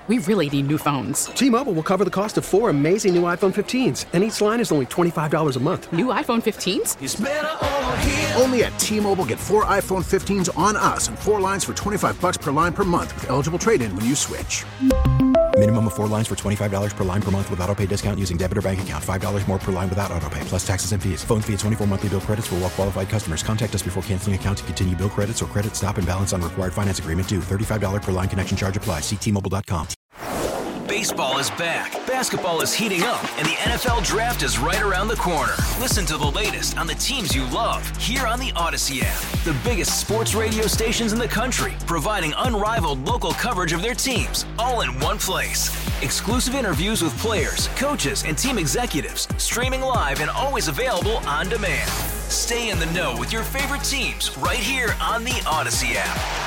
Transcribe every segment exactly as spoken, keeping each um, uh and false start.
We really need new phones. T-Mobile will cover the cost of four amazing new iPhone fifteens, and each line is only twenty-five dollars a month. New iPhone fifteens? It's better over here. Only at T-Mobile, get four iPhone fifteens on us and four lines for twenty-five dollars per line per month with eligible trade-in when you switch. Minimum of four lines for twenty-five dollars per line per month with autopay discount using debit or bank account. five dollars more per line without autopay, plus taxes and fees. Phone fee at twenty-four monthly bill credits for well-qualified customers. Contact us before canceling account to continue bill credits or credit stop and balance on required finance agreement due. thirty-five dollars per line connection charge applies. See T Mobile dot com. Baseball is back, basketball is heating up, and the N F L Draft is right around the corner. Listen to the latest on the teams you love here on the Odyssey app. The biggest sports radio stations in the country, providing unrivaled local coverage of their teams, all in one place. Exclusive interviews with players, coaches, and team executives, streaming live and always available on demand. Stay in the know with your favorite teams right here on the Odyssey app.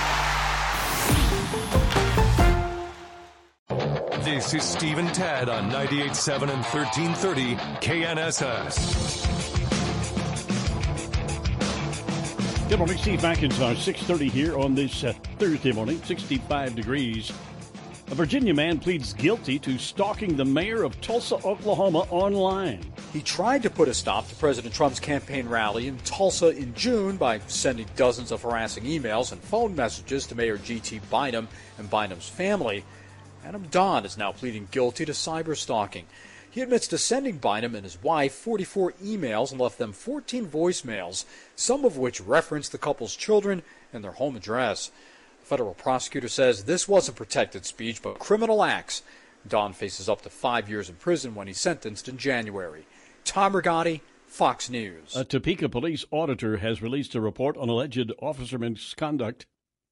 This is Steve and Tad on ninety-eight point seven and thirteen thirty K N S S. Good morning, Steve McIntyre, six thirty here on this uh, Thursday morning, sixty-five degrees. A Virginia man pleads guilty to stalking the mayor of Tulsa, Oklahoma online. He tried to put a stop to President Trump's campaign rally in Tulsa in June by sending dozens of harassing emails and phone messages to Mayor G T Bynum and Bynum's family. Adam Dodd is now pleading guilty to cyber stalking. He admits to sending Bynum and his wife forty-four emails and left them fourteen voicemails, some of which reference the couple's children and their home address. The federal prosecutor says this wasn't protected speech, but criminal acts. Dodd faces up to five years in prison when he's sentenced in January. Tom Rigotti, Fox News. A Topeka police auditor has released a report on alleged officer misconduct.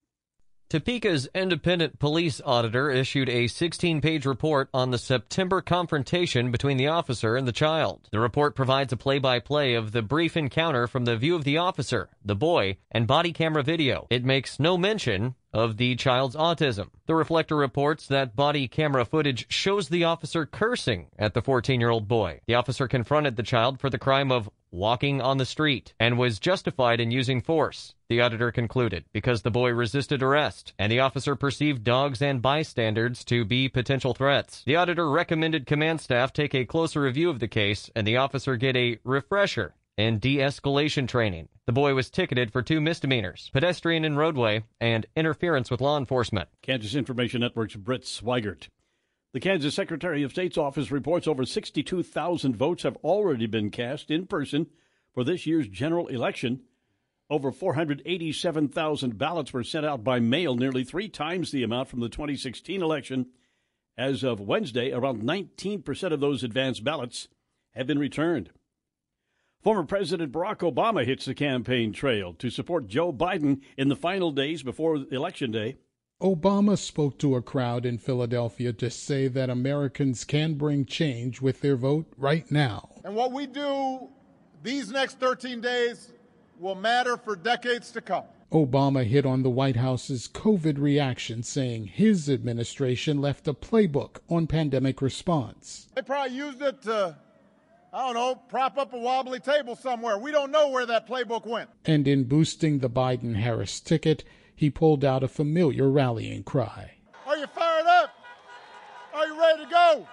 Topeka's independent police auditor issued a sixteen-page report on the September confrontation between the officer and the child. The report provides a play-by-play of the brief encounter from the view of the officer, the boy, and body camera video. It makes no mention of the child's autism. The Reflector reports that body camera footage shows the officer cursing at the fourteen-year-old boy. The officer confronted the child for the crime of walking on the street and was justified in using force, the auditor concluded, because the boy resisted arrest and the officer perceived dogs and bystanders to be potential threats. The auditor recommended command staff take a closer review of the case and the officer get a refresher in de-escalation training. The boy was ticketed for two misdemeanors, pedestrian in roadway and interference with law enforcement. Kansas Information Network's Brett Swigert. The Kansas Secretary of State's office reports over sixty-two thousand votes have already been cast in person for this year's general election. Over four hundred eighty-seven thousand ballots were sent out by mail, nearly three times the amount from the twenty sixteen election. As of Wednesday, around nineteen percent of those advance ballots have been returned. Former President Barack Obama hits the campaign trail to support Joe Biden in the final days before Election Day. Obama spoke to a crowd in Philadelphia to say that Americans can bring change with their vote right now. And what we do these next thirteen days will matter for decades to come. Obama hit on the White House's COVID reaction, saying his administration left a playbook on pandemic response. They probably used it to, I don't know, prop up a wobbly table somewhere. We don't know where that playbook went. And in boosting the Biden-Harris ticket, he pulled out a familiar rallying cry. Are you fired up? Are you ready to go?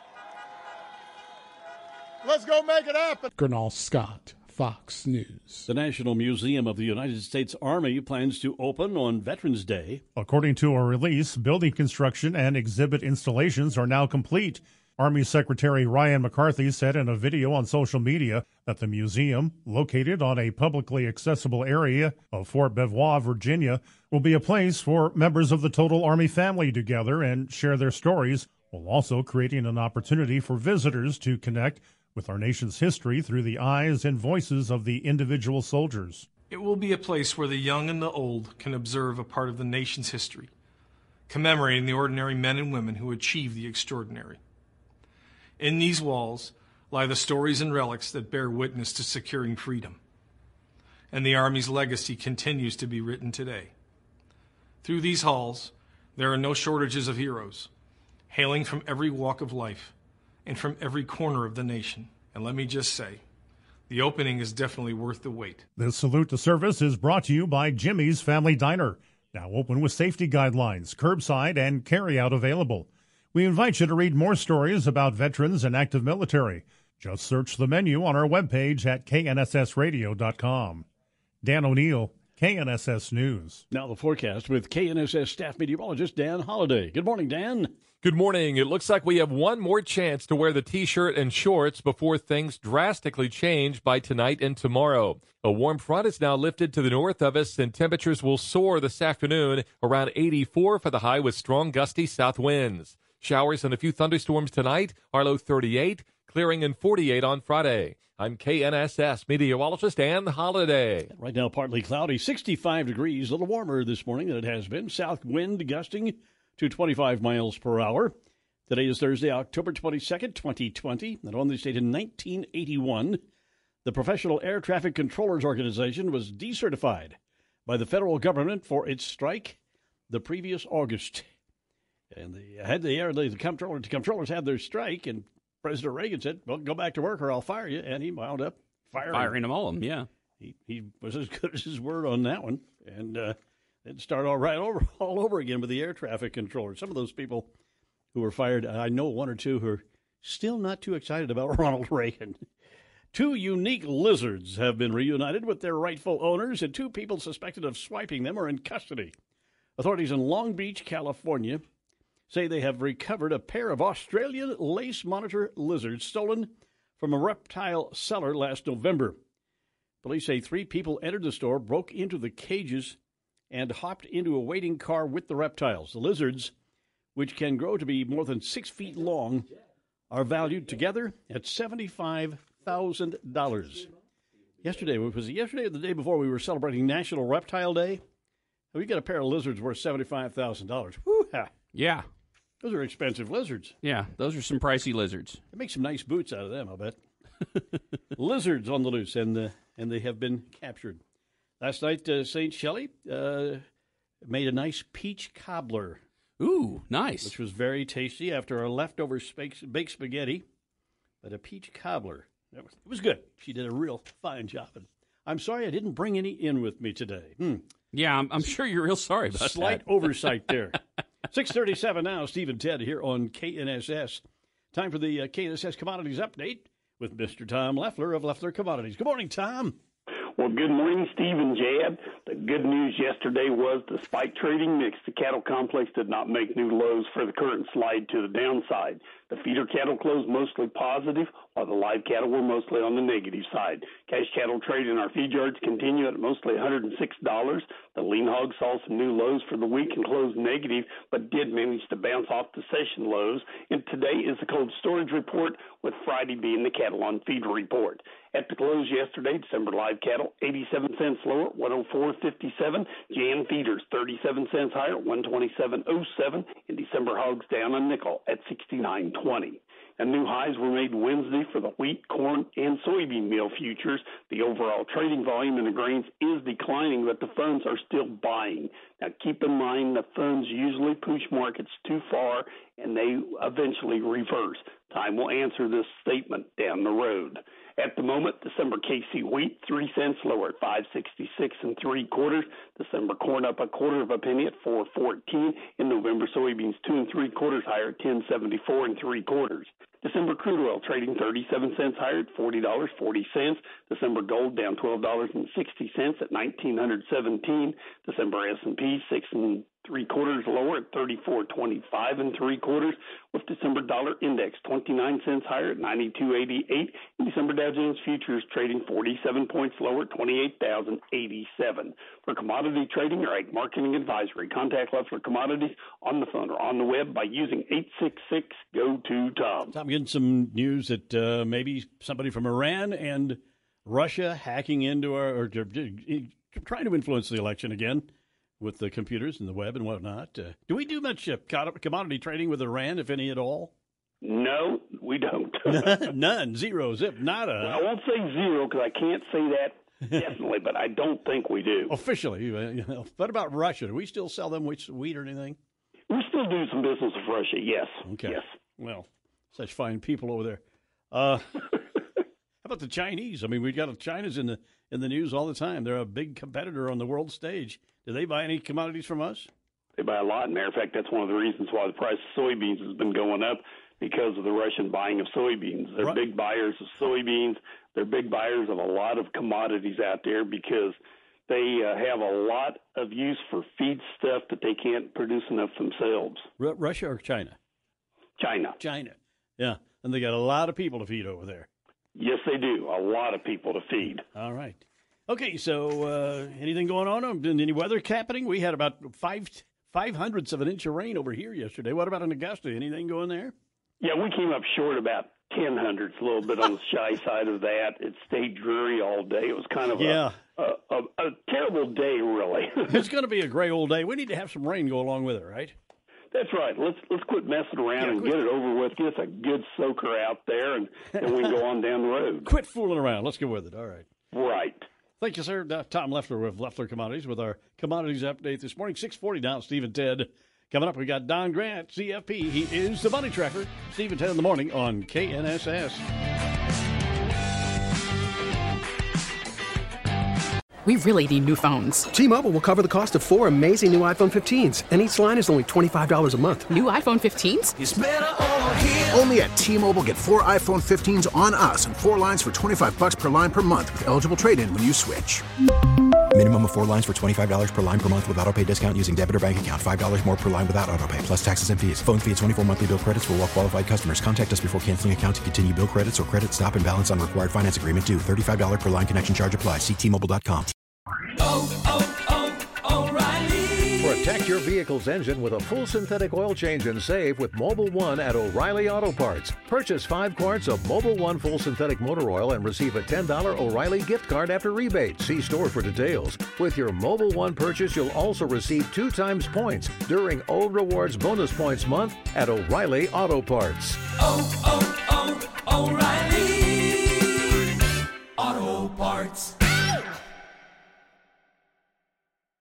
Let's go make it happen. Gernal Scott, Fox News. The National Museum of the United States Army plans to open on Veterans Day. According to a release, building construction and exhibit installations are now complete. Army Secretary Ryan McCarthy said in a video on social media that the museum, located on a publicly accessible area of Fort Belvoir, Virginia, will be a place for members of the total Army family to gather and share their stories, while also creating an opportunity for visitors to connect with our nation's history through the eyes and voices of the individual soldiers. It will be a place where the young and the old can observe a part of the nation's history, commemorating the ordinary men and women who achieved the extraordinary. In these walls lie the stories and relics that bear witness to securing freedom. And the Army's legacy continues to be written today. Through these halls, there are no shortages of heroes, hailing from every walk of life and from every corner of the nation. And let me just say, the opening is definitely worth the wait. This Salute to Service is brought to you by Jimmy's Family Diner, now open with safety guidelines, curbside and carry-out available. We invite you to read more stories about veterans and active military. Just search the menu on our webpage at K N S S radio dot com. Dan O'Neill, K N S S News. Now the forecast with K N S S staff meteorologist Dan Holliday. Good morning, Dan. Good morning. It looks like we have one more chance to wear the T-shirt and shorts before things drastically change by tonight and tomorrow. A warm front is now lifted to the north of us, and temperatures will soar this afternoon around eighty-four for the high with strong gusty south winds. Showers and a few thunderstorms tonight, our low thirty-eight, clearing in forty-eight on Friday. I'm K N S S meteorologist Dan Holliday. Right now, partly cloudy, sixty-five degrees, a little warmer this morning than it has been. South wind gusting to twenty-five miles per hour. Today is Thursday, October twenty-second, twenty twenty, and on this date in nineteen eighty-one, the Professional Air Traffic Controllers Organization was decertified by the federal government for its strike the previous August. And the had the air the controller, the controllers had their strike, and President Reagan said, "Well, go back to work, or I'll fire you." And he wound up firing, firing them all. Yeah, he he was as good as his word on that one, and uh, it'd start all right over all over again with the air traffic controllers. Some of those people who were fired, I know one or two who are still not too excited about Ronald Reagan. Two unique lizards have been reunited with their rightful owners, and two people suspected of swiping them are in custody. Authorities in Long Beach, California, say they have recovered a pair of Australian lace monitor lizards stolen from a reptile seller last November. Police say three people entered the store, broke into the cages, and hopped into a waiting car with the reptiles. The lizards, which can grow to be more than six feet long, are valued together at seventy-five thousand dollars. Yesterday, was it yesterday or the day before, we were celebrating National Reptile Day? We got a pair of lizards worth seventy-five thousand dollars. Woo-ha. Yeah. Those are expensive lizards. Yeah, those are some pricey lizards. They make some nice boots out of them, I'll bet. Lizards on the loose, and uh, and they have been captured. Last night, uh, Saint Shelley uh, made a nice peach cobbler. Ooh, nice. Which was very tasty after our leftover baked, baked spaghetti. But a peach cobbler, it was, it was good. She did a real fine job. And I'm sorry I didn't bring any in with me today. Hmm. Yeah, I'm, I'm sure you're real sorry about Slight that. oversight there. six thirty-seven now, Steve and Ted here on K N S S. Time for the uh, K N S S Commodities Update with Mister Tom Leffler of Leffler Commodities. Good morning, Tom. Well, good morning, Steve and Jad. The good news yesterday was, despite trading mixed, the cattle complex did not make new lows for the current slide to the downside. The feeder cattle closed mostly positive, while the live cattle were mostly on the negative side. Cash cattle trade in our feed yards continue at mostly one hundred six dollars. The lean hog saw some new lows for the week and closed negative, but did manage to bounce off the session lows. And today is the cold storage report, with Friday being the cattle on feed report. At the close yesterday, December live cattle, eighty-seven cents lower, one oh four fifty-seven. Jan feeders, thirty-seven cents higher, one twenty-seven oh seven. And December hogs down a nickel at sixty-nine twenty. And new highs were made Wednesday for the wheat, corn, and soybean meal futures. The overall trading volume in the grains is declining, but the funds are still buying. Now, keep in mind the funds usually push markets too far, and they eventually reverse. Time will answer this statement down the road. At the moment, December K C wheat, three cents lower at five sixty-six and three quarters. December corn up a quarter of a penny at four fourteen. In November, soybeans two and three quarters higher at ten seventy-four and three quarters. December crude oil trading thirty-seven cents higher at forty dollars and forty cents. December gold down twelve dollars and sixty cents at nineteen seventeen. December S and P six and three quarters lower at thirty-four twenty-five and three quarters, with December dollar index twenty-nine cents higher at ninety-two eighty-eight. And December Dow Jones futures trading forty-seven points lower at twenty-eight thousand eighty-seven. For commodity trading or ag marketing advisory, contact Leffler Commodities on the phone or on the web by using eight six six, G O two, Tom. I'm getting some news that uh, maybe somebody from Iran and Russia hacking into our, or trying to influence the election again with the computers and the web and whatnot. Uh, do we do much uh, commodity trading with Iran, if any at all? No, we don't. None. Zero. Zip. Nada. Well, I won't say zero because I can't say that definitely, but I don't think we do. Officially. Uh, you know. What about Russia? Do we still sell them wheat or anything? We still do some business with Russia, yes. Okay. Yes. Well, such fine people over there. Uh, how about the Chinese? I mean, we've got China's in the in the news all the time. They're a big competitor on the world stage. Do they buy any commodities from us? They buy a lot. Matter of fact, that's one of the reasons why the price of soybeans has been going up, because of the Russian buying of soybeans. They're right. big buyers of soybeans. They're big buyers of a lot of commodities out there because they uh, have a lot of use for feed stuff that they can't produce enough themselves. R- Russia or China? China. China. Yeah, and they got a lot of people to feed over there. Yes, they do. A lot of people to feed. All right. Okay, so uh, anything going on? Any weather happening? We had about five five hundredths of an inch of rain over here yesterday. What about in Augusta? Anything going there? Yeah, we came up short about ten hundredths, a little bit on the shy side of that. It stayed dreary all day. It was kind of yeah. a, a, a, a terrible day, really. It's going to be a gray old day. We need to have some rain go along with it, right? That's right. Let's let's quit messing around yeah, and quit. get it over with. Get us a good soaker out there, and then we can go on down the road. Quit fooling around. Let's get with it. All right. Right. Thank you, sir. Uh, Tom Leffler with Leffler Commodities with our commodities update this morning. six forty now, Steve and Ted. Coming up, we got Don Grant, C F P. He is the Money Tracker. Steve and Ted in the morning on K N S S. We really need new phones. T-Mobile will cover the cost of four amazing new iPhone fifteens, and each line is only twenty-five dollars a month. New iPhone fifteens? It's better over here. Only at T-Mobile, get four iPhone fifteens on us and four lines for twenty-five dollars per line per month with eligible trade-in when you switch. Minimum of four lines for twenty-five dollars per line per month with autopay discount using debit or bank account. five dollars more per line without autopay, plus taxes and fees. Phone fee at twenty-four monthly bill credits for well-qualified customers. Contact us before canceling account to continue bill credits or credit stop and balance on required finance agreement due. thirty-five dollars per line connection charge applies. See T Mobile dot com. Oh, oh, oh, O'Reilly. Protect your vehicle's engine with a full synthetic oil change and save with Mobil one at O'Reilly Auto Parts. Purchase five quarts of Mobil one full synthetic motor oil and receive a ten dollars O'Reilly gift card after rebate. See store for details. With your Mobil one purchase, you'll also receive two times points during O Rewards Bonus Points Month at O'Reilly Auto Parts. Oh, oh.